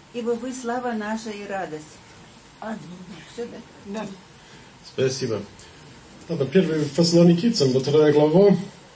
ибо вы слава наша и радость. Все, да? Да. Спасибо. Это 1 Фессалоникийцам, 2 глава.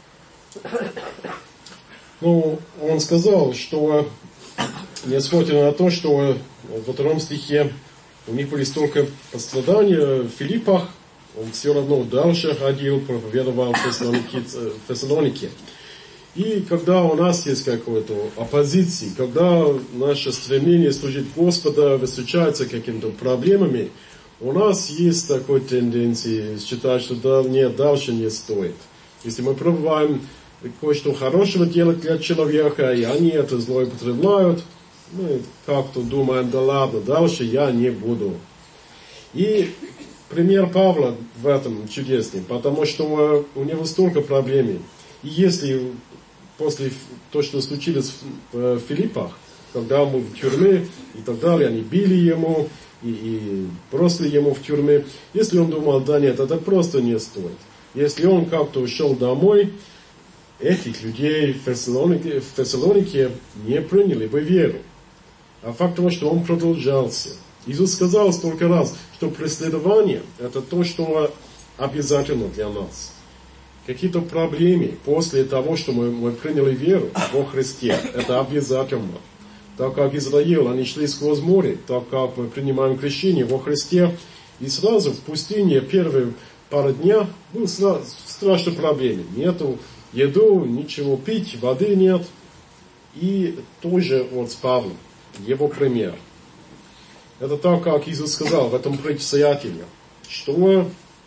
Ну, он сказал, что несмотря на то, что во 2 стихе у них были столько пострадания в Филиппах, он все равно дальше ходил, проповедовал в Фессалонике. И когда у нас есть какой-то оппозиция, когда наше стремление служить Господу встречается с какими-то проблемами, у нас есть такой тенденция считать, что да, нет, дальше не стоит. Если мы пробуем кое-что хорошего делать для человека, и они это злоупотребляют, мы как-то думаем, да ладно, дальше я не буду. И пример Павла в этом чудесный, потому что у него столько проблем. И если после того, что случилось в Филиппах, когда мы в тюрьме и так далее, они били ему и бросили ему в тюрьме, если он думал, да нет, это просто не стоит. Если он как-то ушел домой, этих людей в Фессалонике не приняли бы веру. А факт того, что он продолжался. Иисус сказал столько раз, что преследование – это то, что обязательно для нас. Какие-то проблемы после того, что мы приняли веру во Христе, это обязательно. Так как Израиль, они шли сквозь море, так как мы принимаем крещение во Христе, и сразу в пустыне первые пару дней был страшные проблемы. Нету еду, ничего пить, воды нет. И тоже вот с Павлом, его пример. Это так, как Иисус сказал в этом предстоятеле, что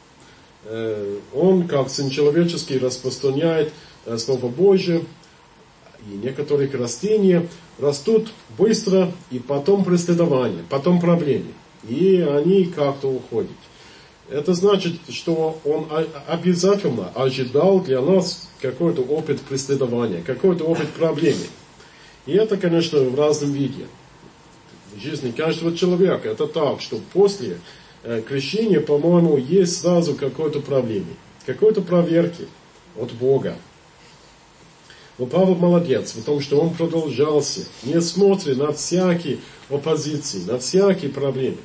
он, как Сын Человеческий, распространяет Слово Божие, и некоторые растения растут быстро, и потом преследование, потом проблемы. И они как-то уходят. Это значит, что он обязательно ожидал для нас какой-то опыт преследования, какой-то опыт проблемы. И это, конечно, в разном виде. В жизни каждого человека это так, что после крещения, по-моему, есть сразу какой-то проблемы, какой-то проверки от Бога. Но Павел молодец в том, что он продолжался, несмотря на всякие оппозиции, на всякие проблемы.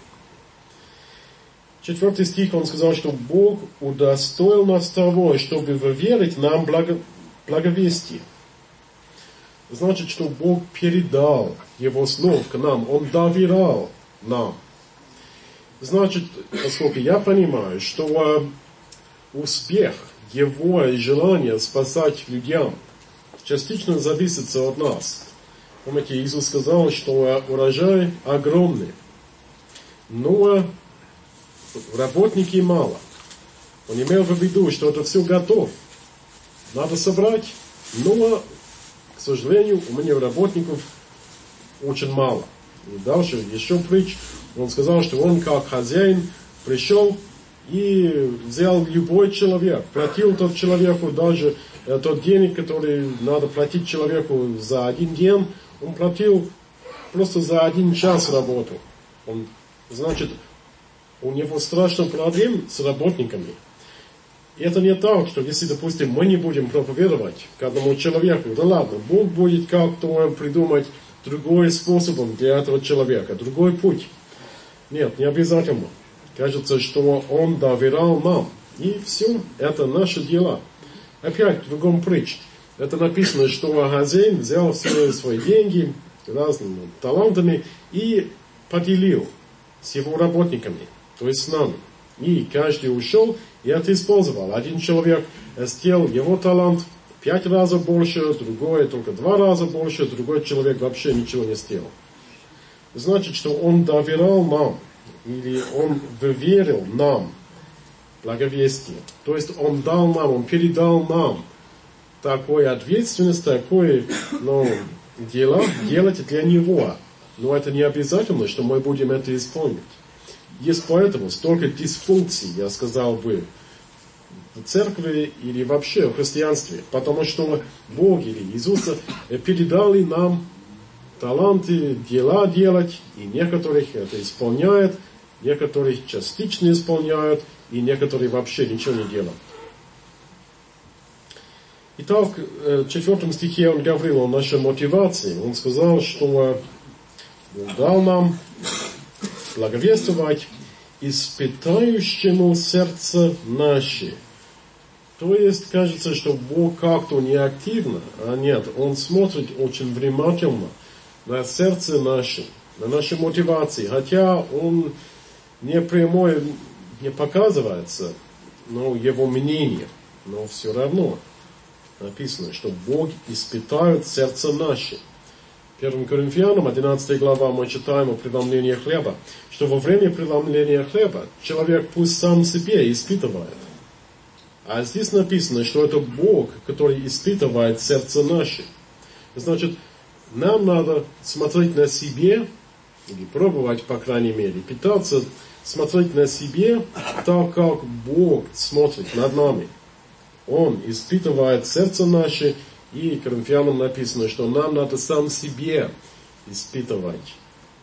4 стих он сказал, что Бог удостоил нас того, чтобы верить нам благовестие. Значит, что Бог передал Его слов к нам, Он доверял нам. Значит, поскольку я понимаю, что успех Его и желание спасать людям частично зависит от нас. Помните, Иисус сказал, что урожай огромный, но работники мало. Он имел в виду, что это все готов. Надо собрать, но, к сожалению, у меня работников очень мало. И дальше еще притч. Он сказал, что он как хозяин пришел и взял любой человек, платил тот человеку даже тот денег, который надо платить человеку за 1 день, он платил просто за 1 час работу. Значит, у него страшно проблем с работниками. И это не так, что если, допустим, мы не будем проповедовать к одному человеку, да ладно, Бог будет как-то придумать другой способ для этого человека, другой путь. Нет, не обязательно. Кажется, что Он доверял нам. И все, это наши дела. Опять в другом притче. Это написано, что хозяин взял все свои деньги разными талантами и поделил с его работниками, то есть с нами. И каждый ушел и это использовал. Один человек сделал его талант 5 раз больше, другой только 2 раза больше, другой человек вообще ничего не сделал. Значит, что он доверял нам, или он верил нам благовестие. То есть он дал нам, он передал нам такую ответственность, такое дело делать для него. Но это не обязательно, что мы будем это исполнить. Есть поэтому столько дисфункций, я сказал бы, в церкви или вообще в христианстве. Потому что Бог или Иисус передали нам таланты, дела делать, и некоторых это исполняют, некоторых частично исполняют, и некоторые вообще ничего не делают. Итак, в 4 стихе он говорил о нашей мотивации. Он сказал, что Бог дал нам благовествовать испытающему сердце наше. То есть, кажется, что Бог как-то не активно, а нет, Он смотрит очень внимательно на сердце наше, на наши мотивации, хотя Он не прямой, не показывается, но Его мнение, но все равно написано, что Бог испытает сердце наше. 1 Коринфянам, 11 глава, мы читаем о преломлении хлеба, что во время преломления хлеба человек пусть сам себе испытывает. А здесь написано, что это Бог, который испытывает сердце наше. Значит, нам надо смотреть на себе, или пробовать, по крайней мере, пытаться смотреть на себе так, как Бог смотрит над нами. Он испытывает сердце наше, и Коринфянам написано, что нам надо сам себе испытывать.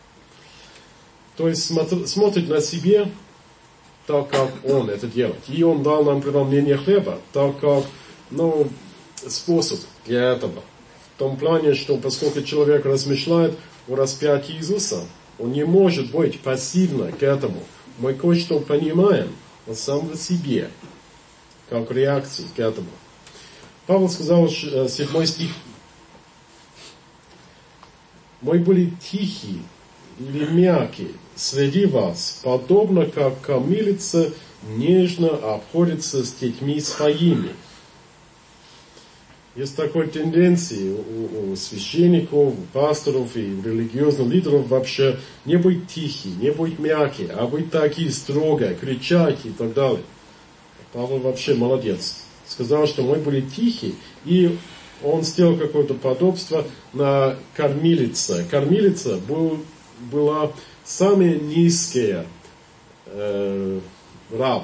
То есть смотреть на себе так, как Он это делает. И Он дал нам преломление хлеба, так как, способ для этого. В том плане, что поскольку человек размышляет о распятии Иисуса, он не может быть пассивно к этому. Мы кое-что понимаем о самом себе, как реакции к этому. Павел сказал, 7 стих, «Мы были тихие или мягкие среди вас, подобно как кормилица нежно обходится с детьми своими». Есть такой тенденции у священников, у пасторов и у религиозных лидеров вообще не быть тихие, не быть мягкие, а быть такие строгие, кричать и так далее. Павел вообще молодец. Сказал, что мы были тихие, и он сделал какое-то подобство на кормилице. Кормилица была самая низкая раб.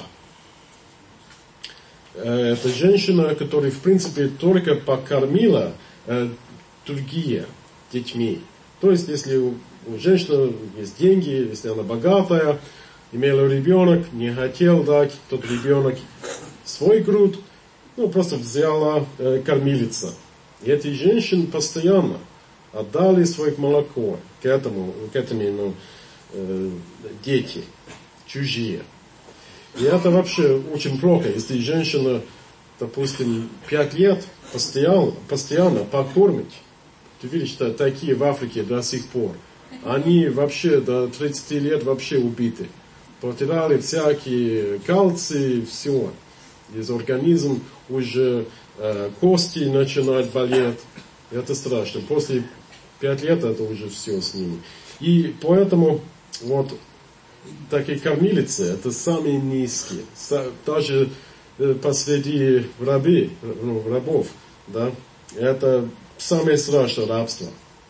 Это женщина, которая, в принципе, только покормила другие детьми. То есть, если у женщины есть деньги, если она богатая, имела ребенок, не хотел дать тот ребенок свой груд, просто взяла кормилица. И эти женщины постоянно отдали свое молоко к этим дети, чужие. И это вообще очень плохо, если женщина, допустим, 5 лет постоянно покормить. Ты видишь, что такие в Африке до сих пор. Они вообще до 30 лет вообще убиты. Потеряли всякие кальций, все. Из организма уже кости начинают болеть. Это страшно. После 5 лет это уже все с ними. И поэтому такие кормилицы, это самые низкие. Даже посреди рабов, да, это самое страшное рабство.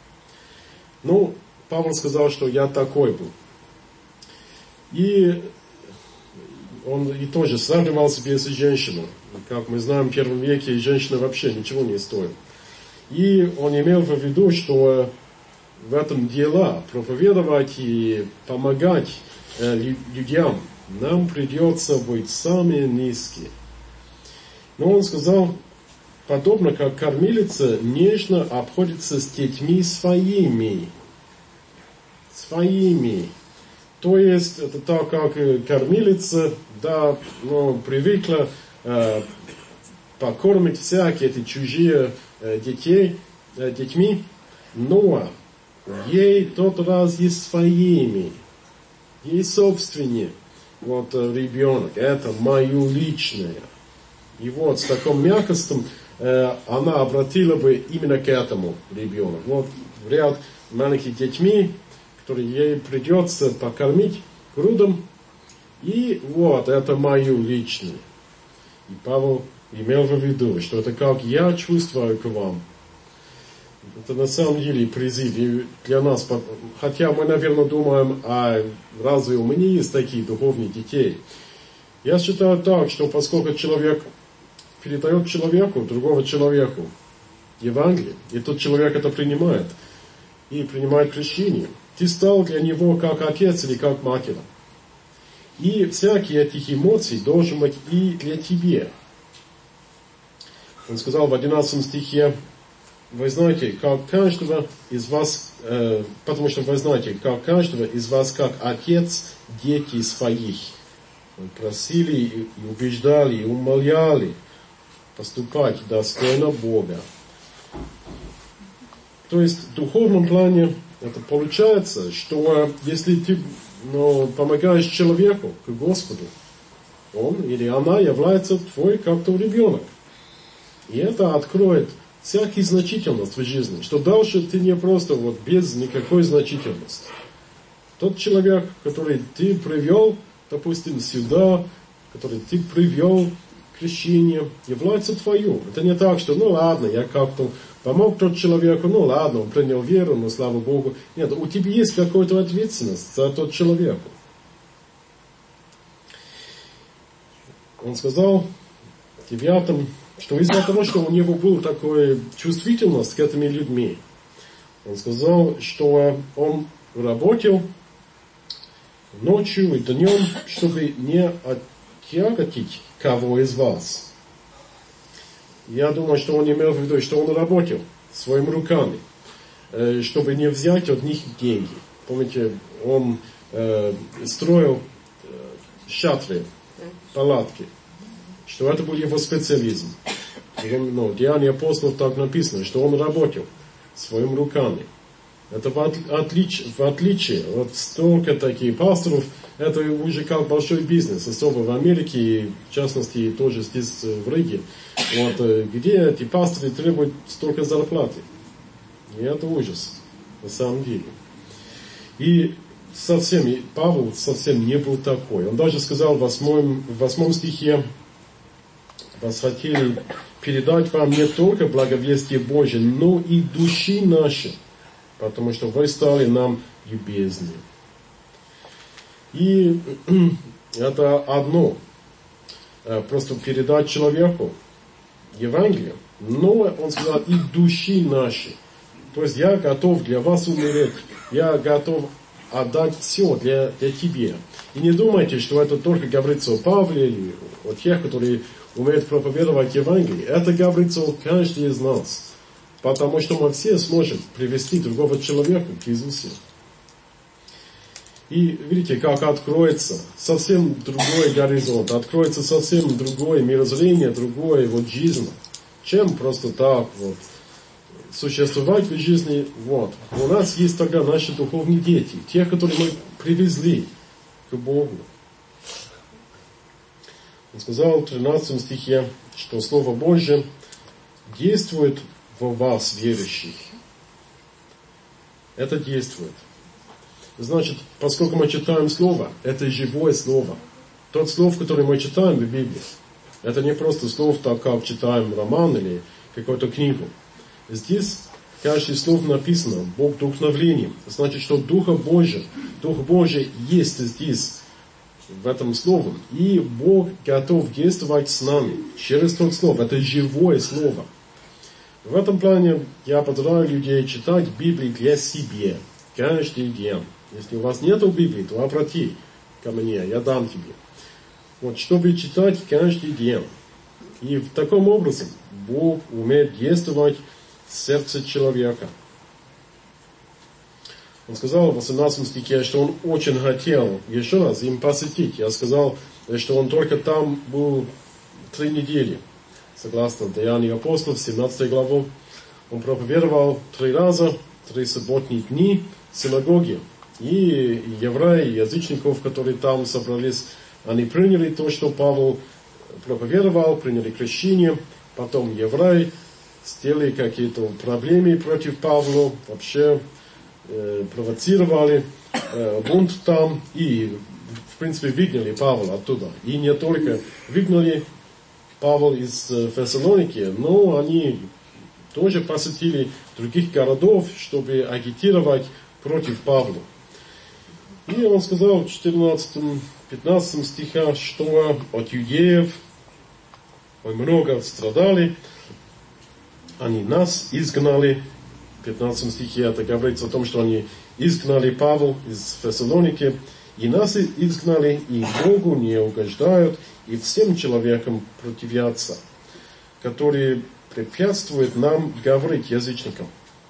Павел сказал, что я такой был. И он и тоже сравнивал себя с женщиной. Как мы знаем, в первом веке женщина вообще ничего не стоит. И он имел в виду, что в этом дело проповедовать и помогать людям нам придется быть самые низкие. Но он сказал, подобно как кормилица нежно обходится с детьми своими. Своими. То есть, это так, как кормилица, да, привыкла покормить всякие эти чужие детьми, но ей тот раз и своими. Ей собственный ребенок, это мое личное. И с таким мягкостью она обратила бы именно к этому ребенку. Ряд маленьких детьми, которые ей придется покормить грудом, и это мое личное. И Павел имел в виду, что это как я чувствую к вам. Это на самом деле призыв и для нас, хотя мы, наверное, думаем, разве у меня есть такие духовные детей? Я считаю так, что поскольку человек передает другого человеку Евангелие, и тот человек это принимает, и принимает крещение, ты стал для него как отец или как матерь. И всякие этих эмоций должен быть и для тебя. Он сказал в 11 стихе, вы знаете, как каждого из вас, потому что вы знаете, как каждого из вас, как отец, дети своих. Мы просили и убеждали, и умоляли поступать достойно Бога. То есть в духовном плане это получается, что если ты помогаешь человеку, к Господу, он или она является твой как-то ребенок. И это откроет всякую значительность в жизни, что дальше ты не просто вот без никакой значительности. Тот человек, который ты привел, допустим, сюда, который ты привел к крещению, является твоим. Это не так, что ну ладно, я как-то помог тот человеку, ну ладно, он принял веру, но слава Богу. Нет, у тебя есть какая-то ответственность за тот человек. Он сказал в 9, что из-за того, что у него была такая чувствительность к этим людьми, он сказал, что он работал ночью и днем, чтобы не оттяготить кого из вас. Я думаю, что он имел в виду, что он работал своими руками, чтобы не взять от них деньги. Помните, он строил шатры, палатки, что это был его специализм. Деяния апостолов так написано, что он работал своими руками. Это в отличие от столько таких пасторов, это уже как большой бизнес, особо в Америке, и в частности тоже здесь в Риге, где эти пасторы требуют столько зарплаты. И это ужас, на самом деле. И Павел совсем не был такой. Он даже сказал в 8 стихе: «Вас хотели передать вам не только благовестие Божие, но и души наши, потому что вы стали нам любезны». И это одно, просто передать человеку Евангелие, но он сказал и души наши. То есть я готов для вас умереть, я готов отдать все для тебя. И не думайте, что это только говорится о Павле или о тех, которые умеют проповедовать Евангелие. Это говорится о каждом из нас. Потому что мы все сможем привести другого человека к Иисусу. И видите, как откроется совсем другой горизонт, откроется совсем другое мирозрение, другое жизнь, чем просто так существовать в жизни. У нас есть тогда наши духовные дети, те, которые мы привезли к Богу. Он сказал в 13 стихе, что Слово Божье действует во вас, верующих. Это действует. Значит, поскольку мы читаем Слово, это живое Слово. Тот Слово, который мы читаем в Библии, это не просто слово, так как читаем роман или какую-то книгу. Здесь каждое слово написано Бог вдохновлением. Значит, что Дух Божий есть здесь, в этом слове. И Бог готов действовать с нами через тот слово. Это живое слово. В этом плане я поздравляю людей читать Библию для себя каждый день. Если у вас нет Библии, то обрати ко мне, я дам тебе. Чтобы читать каждый день. И в таком образом Бог умеет действовать в сердце человека. Он сказал в 18 стихе, что он очень хотел еще раз им посетить. Я сказал, что он только там был 3 недели. Согласно Деяниям апостолов, 17 главу. Он проповедовал 3 раза, 3 субботние дни в синагоге. И евреи, и язычников, которые там собрались, они приняли то, что Павел проповедовал, приняли крещение. Потом евреи сделали какие-то проблемы против Павла, вообще провоцировали бунт там и, в принципе, выгнали Павла оттуда. И не только выгнали Павла из Фессалоники, но они тоже посетили других городов, чтобы агитировать против Павла. И он сказал в 14-15 стихах, что от иудеев мы много страдали, они нас изгнали. В 15 стихе это говорится о том, что они изгнали Павла из Фессалоники, и нас изгнали, и Богу не угождают, и всем человекам противятся, которые препятствует нам говорить язычникам.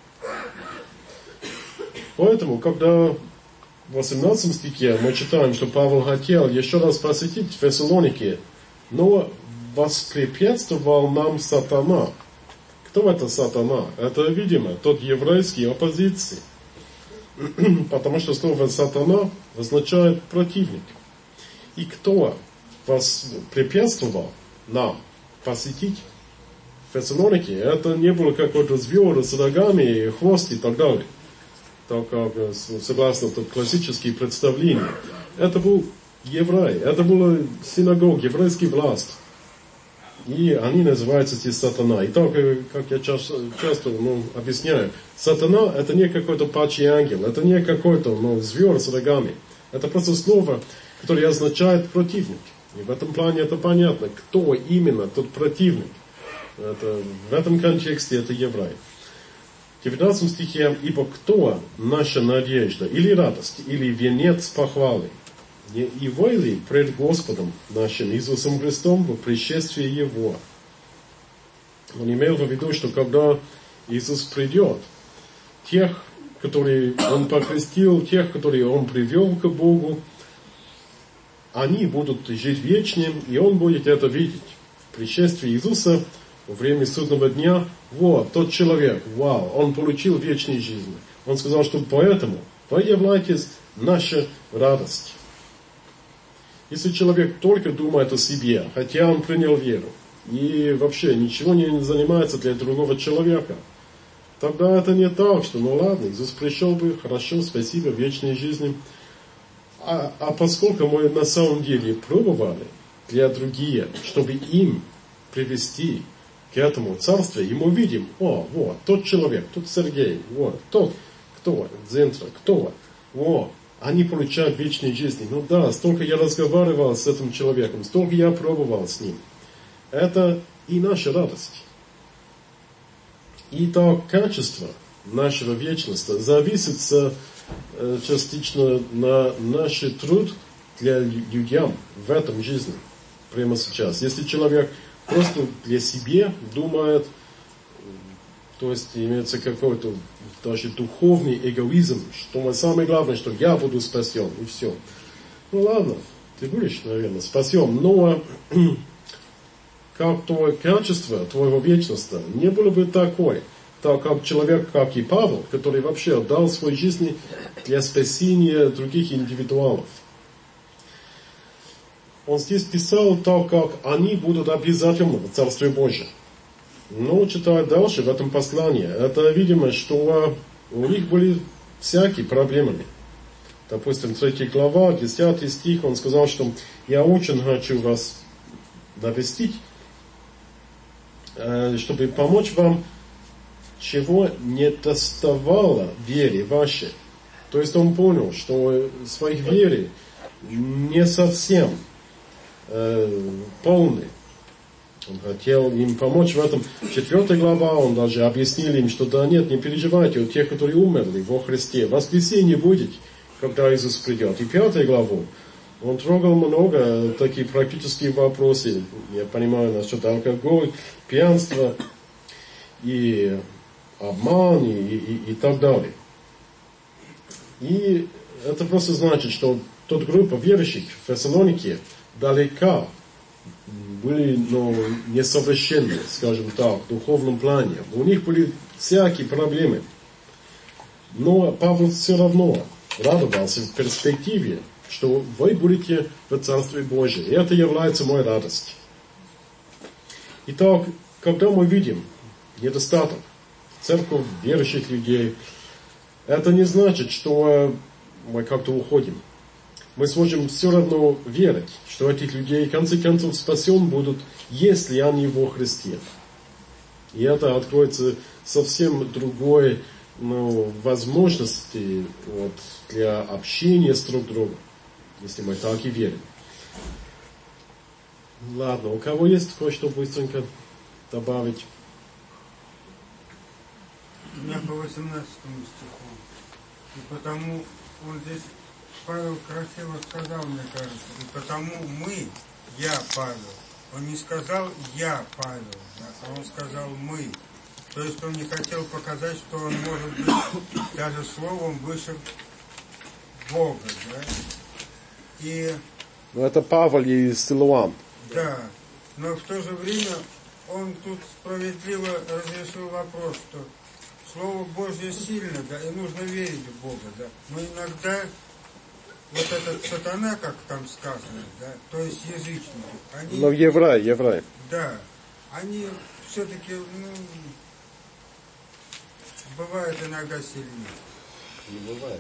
Поэтому, когда в 18 стихе мы читаем, что Павел хотел еще раз посетить Фессалоники, но воспрепятствовал нам сатана. Кто это сатана? Это, видимо, тот еврейский оппозиции. Потому что слово сатана означает противник. И кто воспрепятствовал нам посетить Фессалоники? Это не было какой-то зверь с рогами, хвост и так далее. Так как, согласно классическим представлениям. Это был еврей, это была синагога, еврейский власть. И они называются здесь сатана. И так, как я часто объясняю, сатана это не какой-то падший ангел, это не какой-то зверь с рогами. Это просто слово, которое означает противник. И в этом плане это понятно, кто именно тот противник. В этом контексте это еврей. В 19 стихе, ибо кто наша надежда, или радость, или венец похвалы, не его ли пред Господом нашим Иисусом Христом в пришествии Его? Он имел в виду, что когда Иисус придет, тех, которые Он покрестил, тех, которые Он привел к Богу, они будут жить вечным, и Он будет это видеть. В пришествии Иисуса во время судного дня, вот, тот человек, вау, он получил вечную жизнь. Он сказал, что поэтому вы являетесь наша радость. Если человек только думает о себе, хотя он принял веру, и вообще ничего не занимается для другого человека, тогда это не так, что ну ладно, Иисус пришел бы, хорошо, спасибо, вечной жизни. А поскольку мы на самом деле пробовали для других, чтобы им привести к этому царству, и мы видим, вот, тот человек, тот Сергей, вот, тот, кто, Дзентра, кто, вот, они получают вечную жизнь. Ну да, столько я разговаривал с этим человеком, столько я пробовал с ним. Это и наша радость. И то качество нашего вечности зависит частично на наш труд для людей в этом жизни, прямо сейчас. Если человек просто для себя думает, то есть имеется какой-то даже духовный эгоизм, что самое главное, что я буду спасен, и все. Ну ладно, ты будешь, наверное, спасен, но как твое качество твоего вечности не было бы такое, так как человек, как и Павел, который вообще отдал свою жизнь для спасения других индивидуалов. Он здесь писал так, как они будут обязательно в Царстве Божьем. Но читая дальше в этом послании, это видимо, что у них были всякие проблемы. Допустим, 3 глава, 10 стих, он сказал, что я очень хочу вас навестить, чтобы помочь вам, чего не доставало вере вашей. То есть он понял, что своих веры не совсем полны. Он хотел им помочь в этом. 4 глава, он даже объяснил им, что да нет, не переживайте, у тех, которые умерли во Христе, воскресенье будет, когда Иисус придет. И 5 главу, он трогал много таких практических вопросов. Я понимаю, насчет алкоголя, пьянства и обман и так далее. И это просто значит, что тот группа верующих в Фессалонике далека были, несовершенны, скажем так, в духовном плане. У них были всякие проблемы. Но Павел все равно радовался в перспективе, что вы будете в Царстве Божьем. И это является моей радостью. Итак, когда мы видим недостаток в церкви верующих людей, это не значит, что мы как-то уходим. Мы сможем все равно верить, что этих людей в конце концов спасен будут, если они во Христе. И это откроется совсем другой возможности для общения с друг другом, если мы так и верим. Ладно, у кого есть кое-что быстренько добавить? У меня по 18 стиху. И потому он здесь, Павел красиво сказал, мне кажется, и потому мы, я, Павел, Он не сказал «я, Павел», да, а он сказал «мы». То есть он не хотел показать, что он может быть даже словом выше Бога. Да? И, Но это Павел и Силуан. да, но в то же время он тут справедливо разрешил вопрос, что Слово Божье сильно, да, и нужно верить в Бога, да. Но иногда вот этот сатана, как там сказано, да, то есть язычники, они... Но еврей. Да, они все-таки, бывают иногда сильнее. Не бывает.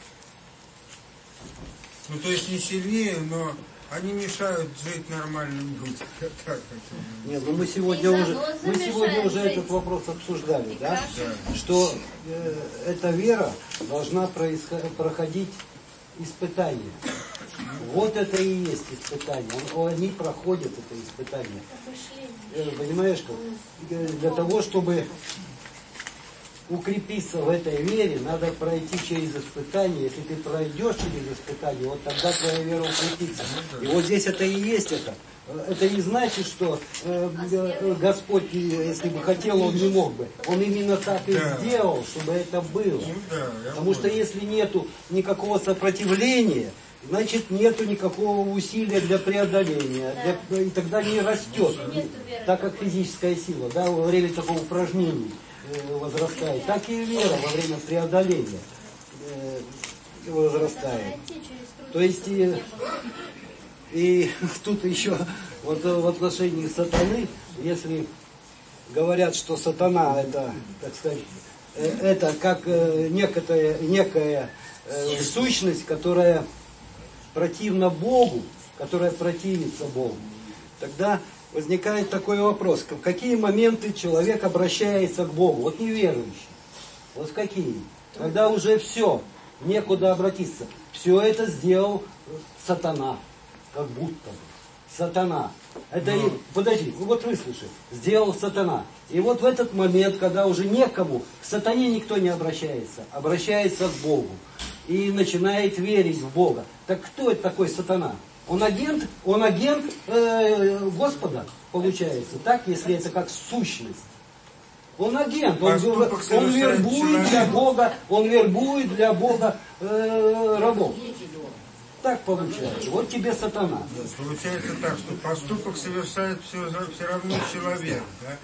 Ну, то есть не сильнее, но они мешают жить нормальным людям. Нет, ну мы сегодня уже этот вопрос обсуждали, да? Что эта вера должна проходить испытания. Вот это и есть испытание. Они проходят это испытание. Понимаешь, как? Для того, чтобы укрепиться в этой вере, надо пройти через испытание. Если ты пройдешь через испытание, вот тогда твоя вера укрепится. И вот здесь это и есть это. Это не значит, что Господь, если бы хотел, Он не мог бы. Он именно так и сделал, чтобы это было. Потому что если нету никакого сопротивления, значит нету никакого усилия для преодоления. И тогда не растет, так как физическая сила, да, во время такого упражнения возрастает, так и вера во время преодоления возрастает. То есть и тут еще вот в отношении сатаны, если говорят, что сатана это, так сказать, это как некая сущность, которая противна Богу, которая противится Богу, тогда возникает такой вопрос, в какие моменты человек обращается к Богу, вот неверующий, вот в какие, когда уже все, некуда обратиться, все это сделал сатана, как будто бы, сатана, это подожди, вот выслушай, сделал сатана, и вот в этот момент, когда уже некому, к сатане никто не обращается, обращается к Богу, и начинает верить в Бога, так кто это такой сатана? Он агент Господа, получается, так, если это как сущность. Он агент, он вербует для Бога, рабов. Так получается. Вот тебе сатана. Получается так, что поступок совершает все равно человек. Да?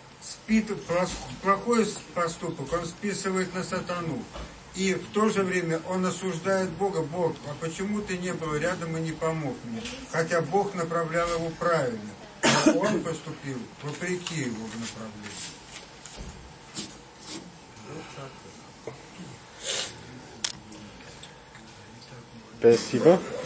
Плохой поступок он списывает на сатану. И в то же время он осуждает Бога. Бог, а почему ты не был рядом и не помог мне? Хотя Бог направлял его правильно. Но он поступил вопреки его направлению. Спасибо.